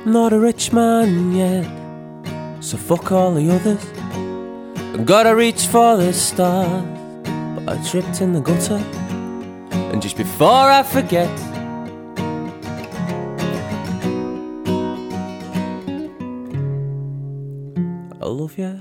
I'm not a rich man yet, so fuck all the others. I gotta reach for the stars, but I tripped in the gutter. And just before I forget, I love you.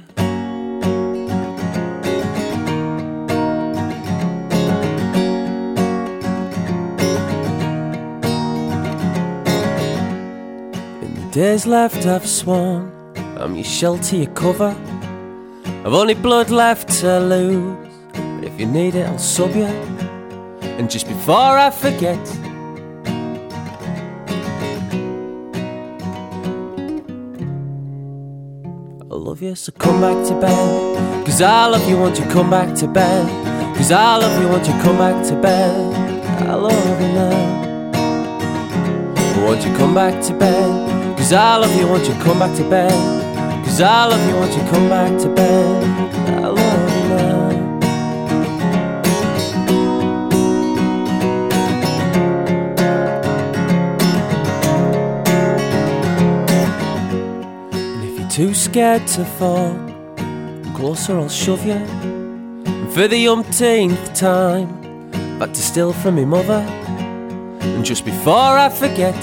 Days left I've sworn I'm your shelter, your cover. I've only blood left to lose, but if you need it I'll sub you. And just before I forget, I love you, so come back to bed. Cause I love you, won't you come back to bed? Cause I love you, won't you come back to bed? I love you now. Won't you come back to bed? Cause I love you, won't you come back to bed? Cause I love you, won't you come back to bed? I love you now. And if you're too scared to fall, closer I'll shove you. And for the umpteenth time, back to steal from me mother. And just before I forget,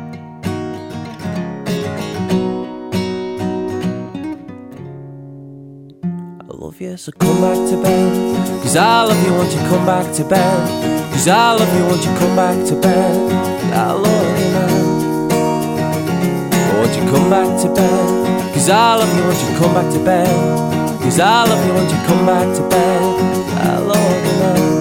so come back to bed. Cause I love you, won't you come back to bed? Cause I love you, won't you come back to bed? I love you now. Won't you come back to bed? Cause I love you, won't you come back to bed? Cause I love you, won't you come back to bed? I love you now.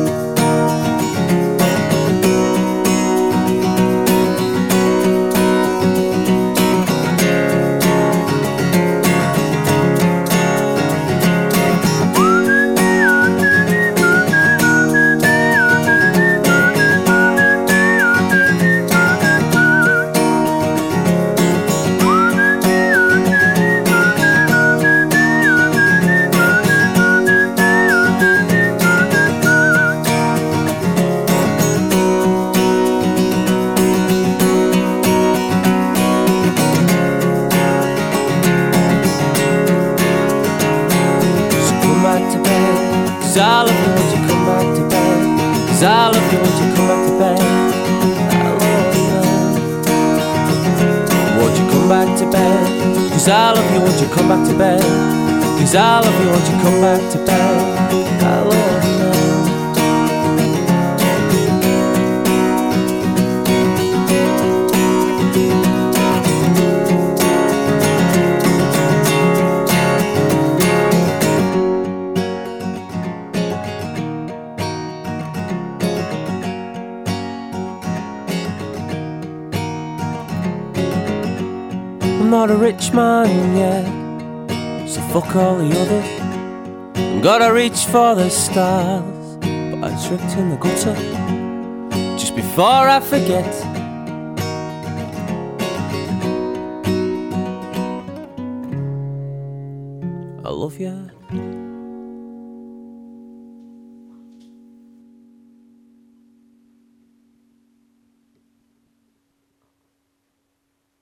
Cause I love you, won't you come back to bed? Cause I love you, won't you come back to bed? I love you now. Won't you come back to bed? Cause I love you, won't you come back to bed? Cause I love you, won't you come back to bed? I love you now. I'm not a rich man yet, so fuck all the others. I'm gotta reach for the stars, but I tripped in the gutter. Just before I forget, I love you.